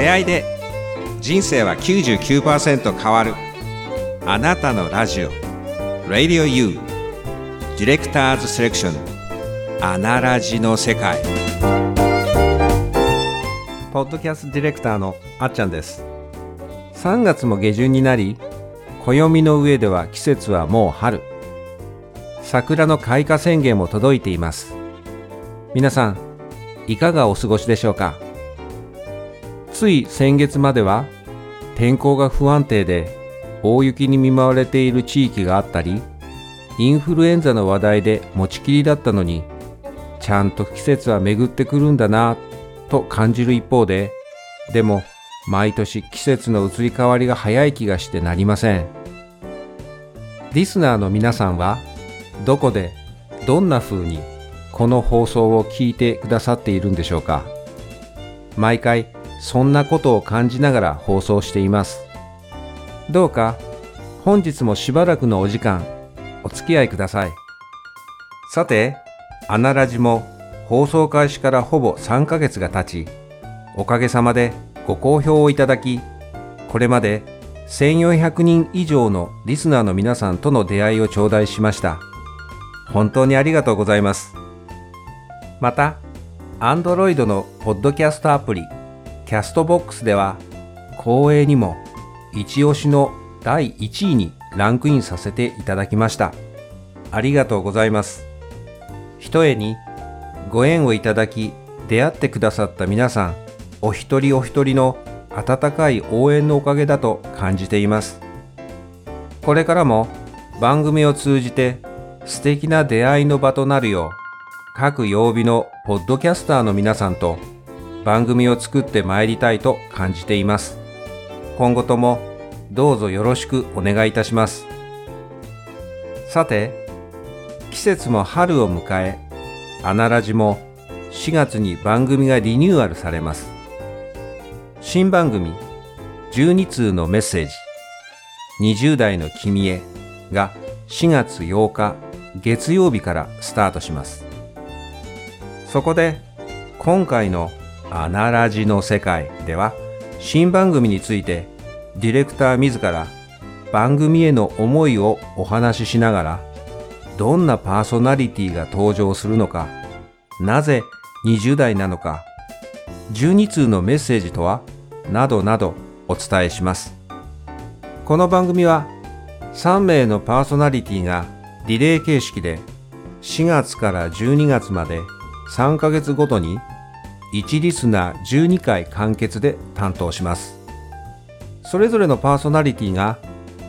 出会いで人生は 99% 変わる。あなたのラジオ Radio U ディレクターズセレクションアナラジの世界。ポッドキャストディレクターのあっちゃんです。3月も下旬になり、暦の上では季節はもう春。桜の開花宣言も届いています。皆さんいかがお過ごしでしょうか。つい先月までは天候が不安定で大雪に見舞われている地域があったり、インフルエンザの話題で持ちきりだったのに、ちゃんと季節は巡ってくるんだなと感じる一方で、でも毎年季節の移り変わりが早い気がしてなりません。リスナーの皆さんはどこでどんな風にこの放送を聞いてくださっているんでしょうか。毎回そんなことを感じながら放送しています。どうか本日もしばらくのお時間お付き合いください。さて、アナラジも放送開始からほぼ3ヶ月が経ち、おかげさまでご好評をいただき、これまで1400人以上のリスナーの皆さんとの出会いを頂戴しました。本当にありがとうございます。また、Android のポッドキャストアプリキャストボックスでは光栄にも一押しの第1位にランクインさせていただきました。ありがとうございます。ひとえにご縁をいただき出会ってくださった皆さんお一人お一人の温かい応援のおかげだと感じています。これからも番組を通じて素敵な出会いの場となるよう、各曜日のポッドキャスターの皆さんと番組を作ってまいりたいと感じています。今後ともどうぞよろしくお願いいたします。さて、季節も春を迎え、アナラジも4月に番組がリニューアルされます。新番組12通のメッセージ20代の君へが4月8日月曜日からスタートします。そこで今回のアナラジの世界では、新番組についてディレクター自ら番組への思いをお話ししながら、どんなパーソナリティが登場するのか、なぜ20代なのか、12通のメッセージとはなどなどお伝えします。この番組は3名のパーソナリティがリレー形式で4月から12月まで3ヶ月ごとに1リスナー12回完結で担当します。それぞれのパーソナリティが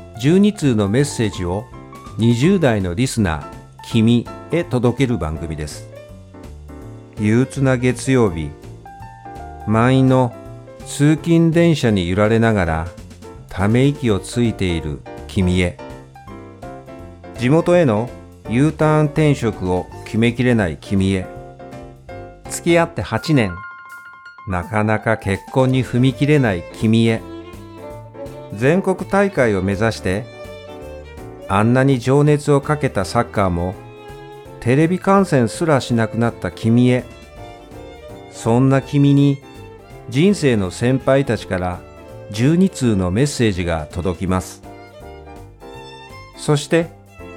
12通のメッセージを20代のリスナー君へ届ける番組です。憂鬱な月曜日、満員の通勤電車に揺られながらため息をついている君へ、地元への U ターン転職を決めきれない君へ、付き合って8年、なかなか結婚に踏み切れない君へ、全国大会を目指してあんなに情熱をかけたサッカーもテレビ観戦すらしなくなった君へ、そんな君に人生の先輩たちから12通のメッセージが届きます。そして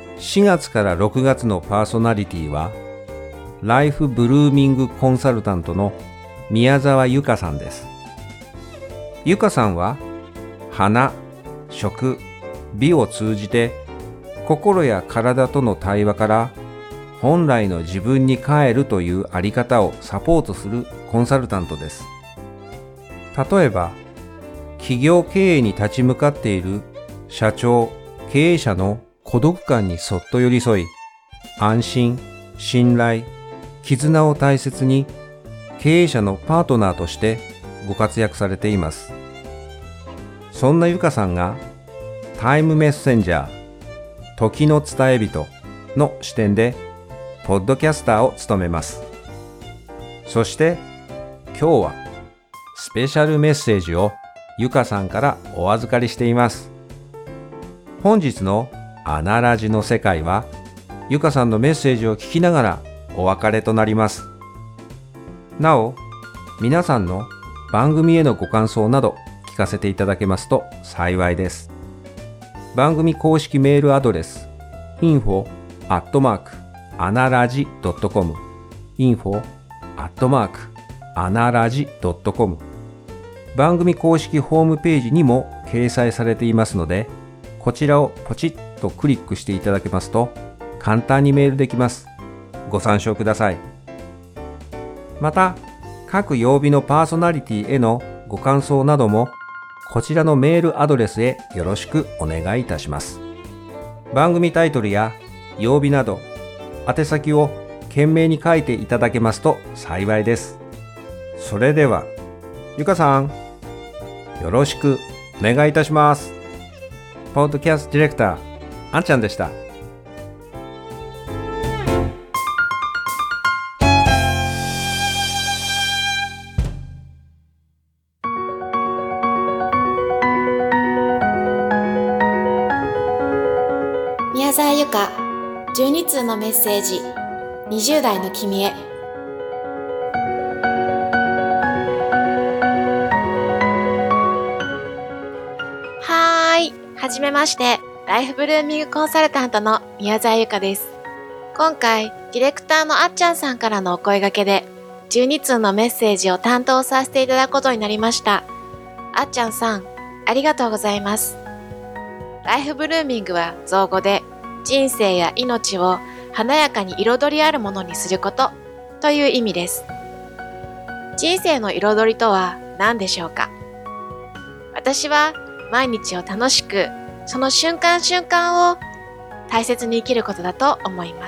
4月から6月のパーソナリティはライフブルーミングコンサルタントの宮沢由香さんです。由香さんは花、食、美を通じて心や体との対話から本来の自分に帰るというあり方をサポートするコンサルタントです。例えば、企業経営に立ち向かっている社長、経営者の孤独感にそっと寄り添い、安心、信頼、絆を大切に経営者のパートナーとしてご活躍されています。そんな由香さんがタイムメッセンジャー、時の伝え人の視点でポッドキャスターを務めます。そして今日はスペシャルメッセージを由香さんからお預かりしています。本日のアナラジの世界は由香さんのメッセージを聞きながらお別れとなります。なお、皆さんの番組へのご感想など聞かせていただけますと幸いです。番組公式メールアドレス info@anaraji.com info@anaraji.com 番組公式ホームページにも掲載されていますので、こちらをポチッとクリックしていただけますと簡単にメールできます。ご参照ください。また、各曜日のパーソナリティへのご感想などもこちらのメールアドレスへよろしくお願いいたします。番組タイトルや曜日など宛先を懸命に書いていただけますと幸いです。それではゆかさん、よろしくお願いいたします。ポッドキャストディレクターあんちゃんでした。 宮沢由香12通のメッセージ、20代の君へ。はじめまして、ライフブルーミングコンサルタントの宮沢由香です。今回、ディレクターのあっちゃんさんからのお声掛けで、12通のメッセージを担当させていただくことになりました。あっちゃんさん、ありがとうございます。ライフブルーミングは造語で、人生や命を華やかに彩りあるものにすることという意味です。人生の彩りとは何でしょうか？私は毎日を楽しく、その瞬間瞬間を大切に生きることだと思います。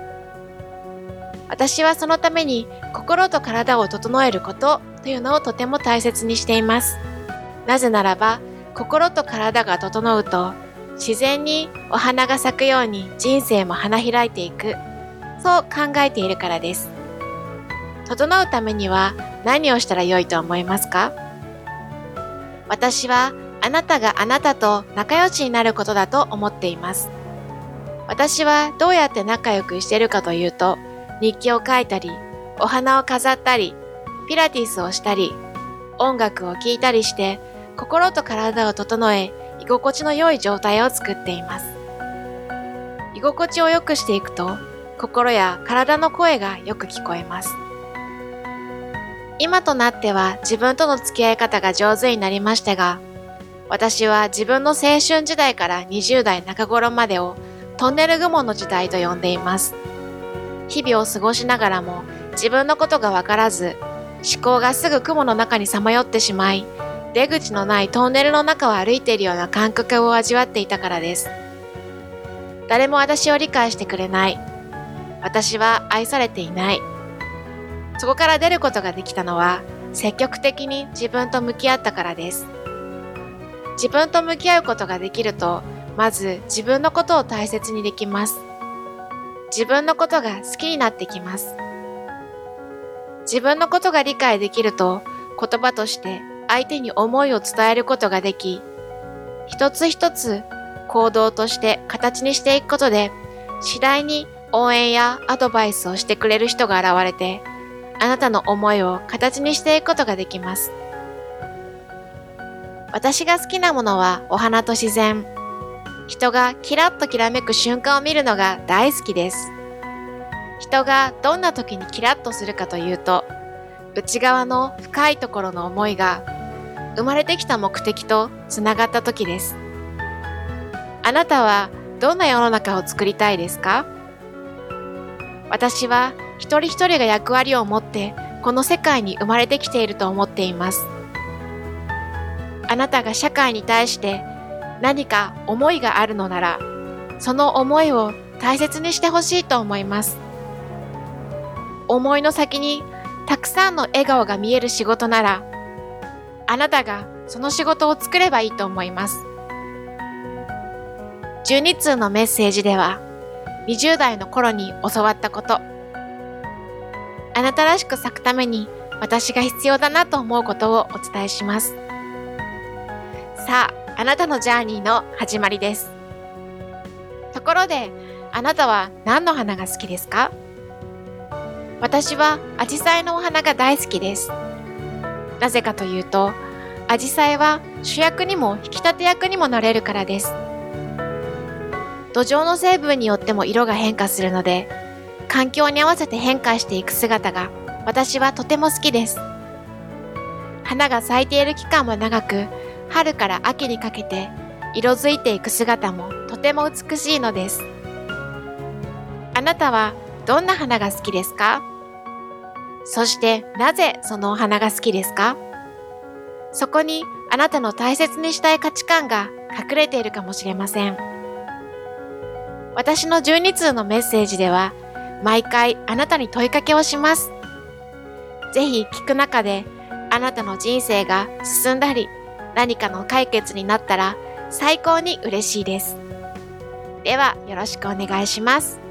私はそのために心と体を整えることというのをとても大切にしています。なぜならば、心と体が整うと、自然にお花が咲くように人生も花開いていく、そう考えているからです。整うためには何をしたらよいと思いますか？私はあなたがあなたと仲良しになることだと思っています。私はどうやって仲良くしているかというと、日記を書いたり、お花を飾ったり、ピラティスをしたり、音楽を聴いたりして、心と体を整え、居心地の良い状態を作っています。居心地を良くしていくと、心や体の声がよく聞こえます。今となっては自分との付き合い方が上手になりましたが、私は自分の青春時代から20代中頃までをトンネル雲の時代と呼んでいます。日々を過ごしながらも自分のことがわからず、思考がすぐ雲の中にさまよってしまい、出口のないトンネルの中を歩いているような感覚を味わっていたからです。誰も私を理解してくれない。私は愛されていない。そこから出ることができたのは、積極的に自分と向き合ったからです。自分と向き合うことができると、まず自分のことを大切にできます。自分のことが好きになってきます。自分のことが理解できると、言葉として相手に思いを伝えることができ、一つ一つ行動として形にしていくことで、次第に応援やアドバイスをしてくれる人が現れて、あなたの思いを形にしていくことができます。私が好きなものはお花と自然。人がキラッときらめく瞬間を見るのが大好きです。人がどんな時にキラッとするかというと、内側の深いところの思いが生まれてきた目的とつながった時です。あなたはどんな世の中を作りたいですか？私は一人一人が役割を持ってこの世界に生まれてきていると思っています。あなたが社会に対して何か思いがあるのなら、その思いを大切にしてほしいと思います。思いの先にたくさんの笑顔が見える仕事なら、あなたがその仕事を作ればいいと思います。12通のメッセージでは、20代の頃に教わったこと、あなたらしく咲くために私が必要だなと思うことをお伝えします。さあ、あなたのジャーニーの始まりです。ところで、あなたは何の花が好きですか？私はアジサイのお花が大好きです。 なぜかというと、アジサイは主役にも引き立て役にもなれるからです。土壌の成分によっても色が変化するので、環境に合わせて変化していく姿が私はとても好きです。花が咲いている期間も長く、春から秋にかけて色づいていく姿もとても美しいのです。あなたはどんな花が好きですか？そしてなぜそのお花が好きですか？そこにあなたの大切にしたい価値観が隠れているかもしれません。私の12通のメッセージでは、毎回あなたに問いかけをします。ぜひ聞く中で、あなたの人生が進んだり、何かの解決になったら最高に嬉しいです。ではよろしくお願いします。